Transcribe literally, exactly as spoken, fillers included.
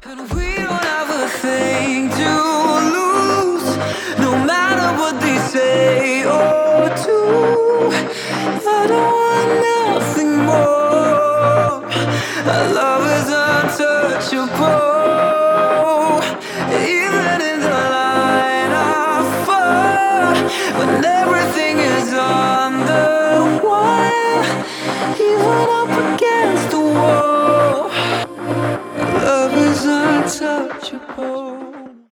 And we don't have a thing to lose, no matter what they say or do. I don't want nothing more. Our love is untouchable. Even in the line of fire, when everything is on the wire, even